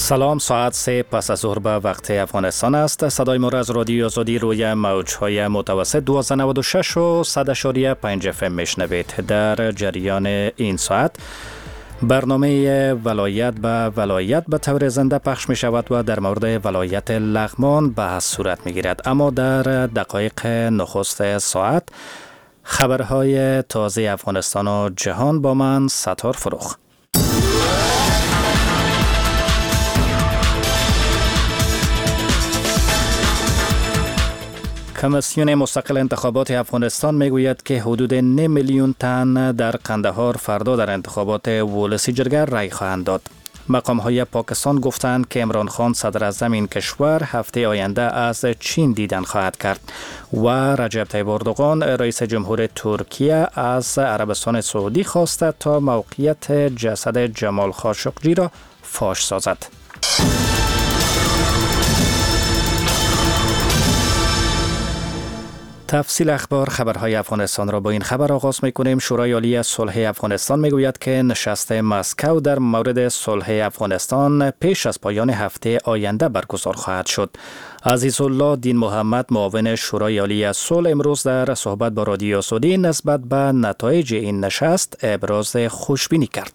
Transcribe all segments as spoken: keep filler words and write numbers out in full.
سلام، ساعت سه پس از ظهر به وقت افغانستان است. صدای ما را از رادیو آزادی روی موج‌های متوسط دویست و نود و شش و صد اشاری پنج اف ام میشنوید. در جریان این ساعت برنامه ولایت به ولایت به طور زنده پخش می شود و در مورد ولایت لغمان بحث صورت می گیرد. اما در دقایق نخست ساعت خبرهای تازه افغانستان و جهان با من ستار فروخ. کمیسیون مستقل انتخابات افغانستان میگوید که حدود نیم میلیون تن در قندهار فردا در انتخابات ولسی جرگه رای خواهند داد. مقام‌های پاکستان گفتند که عمران خان صدر اعظم این کشور هفته آینده از چین دیدن خواهد کرد و رجب طیب اردوغان رئیس جمهور ترکیه از عربستان سعودی خواسته تا موقعیت جسد جمال خاشقجی را فاش سازد. تفصیل اخبار خبرهای افغانستان را با این خبر آغاز می‌کنیم. شورای عالی صلح افغانستان میگوید که نشست مسکو در مورد صلح افغانستان پیش از پایان هفته آینده برگزار خواهد شد. عزیزالله دین محمد معاون شورای عالی صلح امروز در صحبت با رادیو آزادی نسبت به نتایج این نشست ابراز خوشبینی کرد.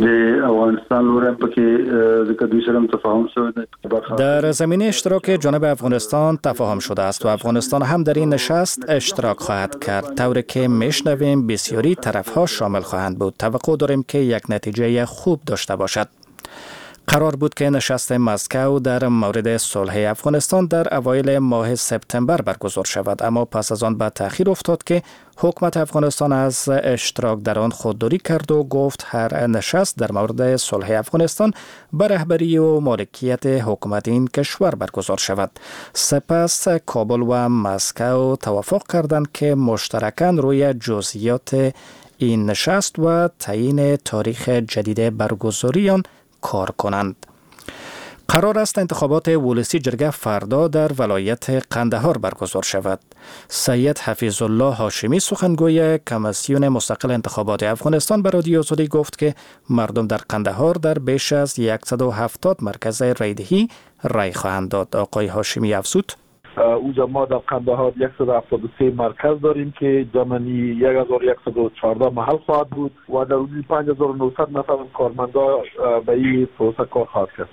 در زمینه اشتراک جانب افغانستان تفاهم شده است و افغانستان هم در این نشست اشتراک خواهد کرد، طوری که میشنویم بسیاری طرفها شامل خواهند بود. توقع داریم که یک نتیجه خوب داشته باشد. قرار بود که نشست مسکو در مورد صلح افغانستان در اوایل ماه سپتامبر برگزار شود، اما پس از آن به تأخیر افتاد که حکومت افغانستان از اشتراک در آن خودداری کرد و گفت هر نشست در مورد صلح افغانستان به رهبری و مالکیت حکومت این کشور برگزار شود. سپس کابل و مسکو توافق کردند که مشترکاً روی جزئیات این نشست و تعیین تاریخ جدید برگزاری آن کار کنند. قرار است انتخابات ولسی جرگه فردا در ولایت قندهار برگزار شود. سید حفیظ الله هاشمی سخنگوی کمیسیون مستقل انتخابات افغانستان به رادیو آزادی گفت که مردم در قندهار در بیش از صد و هفتاد مرکز رایدهی رای خواهند داد. آقای هاشمی افزود: اوجا ما در قندهار صد و هفتاد و سه مرکز داریم که جمعی یک هزار و صد و چهارده محل خواهد بود و در حدود پنج هزار و نهصد نفر کارمندا به این پروسه کار خواهد کرد.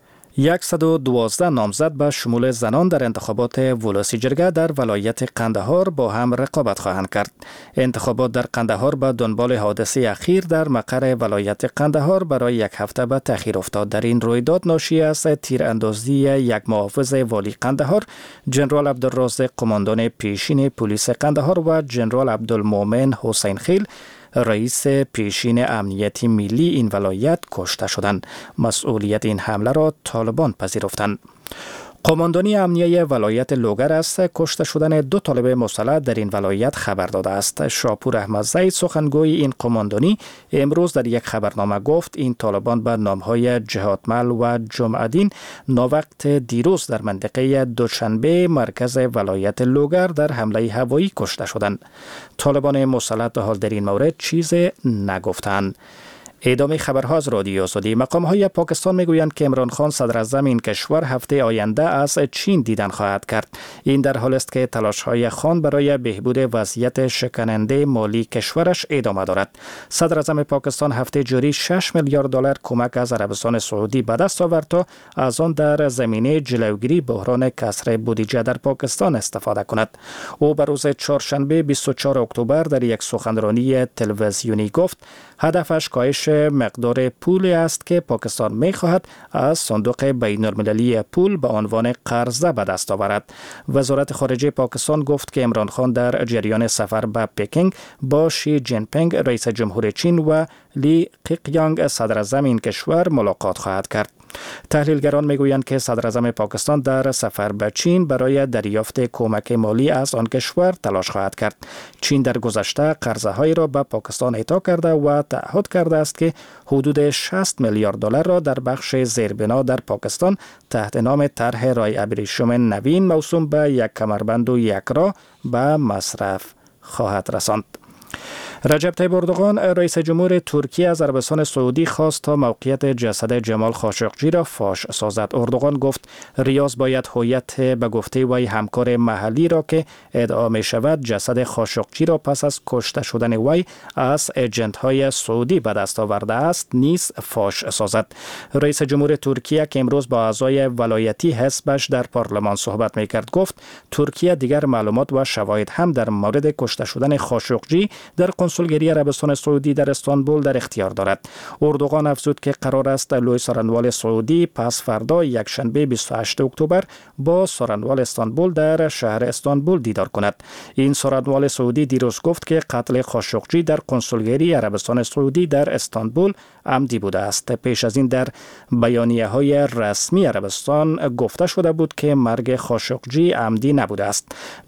صد و دوازده نامزد به شمول زنان در انتخابات ولسی جرگه در ولایت قندهار با هم رقابت خواهند کرد. انتخابات در قندهار به دنبال حادثه اخیر در مقر ولایت قندهار برای یک هفته به تأخیر افتاد. در این رویداد ناشی از تیراندازی یک محافظ والی قندهار، جنرال عبدالرازق قماندان پیشین پلیس قندهار و جنرال عبدالمؤمن حسین خیل رئیس پیشین امنیتی ملی این ولایت کشته شدند. مسئولیت این حمله را طالبان پذیرفتند. قماندانی امنیه ولایت لوگر است کشته شدن دو طالب مسلح در این ولایت خبر داده است. شاپور احمد زید سخنگوی این قماندانی امروز در یک خبرنامه گفت این طالبان به نامهای جهادمل و جمعدین ناوقت دیروز در منطقه دوشنبه مرکز ولایت لوگر در حمله هوایی کشته شدند. طالبان مسلح تا حال در این مورد چیز نگفتند. ادامه خبرها از رادیو آزادی. مقام‌های پاکستان میگویند که عمران خان صدر اعظم این کشور هفته آینده از چین دیدن خواهد کرد. این در حالی است که تلاش‌های خان برای بهبود وضعیت شکننده مالی کشورش ادامه دارد. صدر اعظم پاکستان هفته جاری شش میلیارد دلار کمک از عربستان سعودی به دست آورد تا از آن در زمینه جلوگیری بحران کسر بودجه در پاکستان استفاده کند. او به روز چهارشنبه بیست و چهارم اکتبر در یک سخنرانی تلویزیونی گفت هدفش کاهش مقدار پولی است که پاکستان می خواهد از صندوق بین المللی پول به عنوان قرضه به دست آورد. وزارت خارجه پاکستان گفت که عمران خان در جریان سفر به پکینگ با شی جین پینگ رئیس جمهور چین و لی قیقیانگ صدر اعظم این کشور ملاقات خواهد کرد. تحلیلگران میگویند که صدر اعظم پاکستان در سفر به چین برای دریافت کمک مالی از آن کشور تلاش خواهد کرد. چین در گذشته قرضه‌هایی را به پاکستان اعطا کرده و تعهد کرده است که حدود شصت میلیارد دلار را در بخش زیربنا در پاکستان تحت نام طرح رای ابریشم نوین موسوم به یک کمربند و یک راه به مصرف خواهد رساند. رجب طیب اردوغان رئیس جمهور ترکیه از عربستان سعودی خواست تا موقعیت جسد جمال خاشقجی را فاش سازد. اردوغان گفت ریاض باید هویت به گفته وی همکار محلی را که ادعا می شود جسد خاشقجی را پس از کشته شدن وی از ایجنت های سعودی به دست آورده است نیز فاش سازد. رئیس جمهور ترکیه که امروز با اعضای ولایتی حزبش در پارلمان صحبت می کرد گفت ترکیه دیگر معلومات و شواهد هم در مورد کشته شدن خاشقجی در کنسولگری عربستان سعودی در استانبول در اختیار دارد. اردوغان افزود که قرار است لوی سارنوال سعودی پس فردا یکشنبه بیست و هشتم اکتبر با سارنوال استانبول در شهر استانبول دیدار کند. این سارنوال سعودی دیروز گفت که قتل خاشقجی در کنسولگری عربستان سعودی در استانبول عمدی بوده است. پیش از این در بیانیه های رسمی عربستان گفته شده بود که مرگ خاشقجی عمدی نبوده است.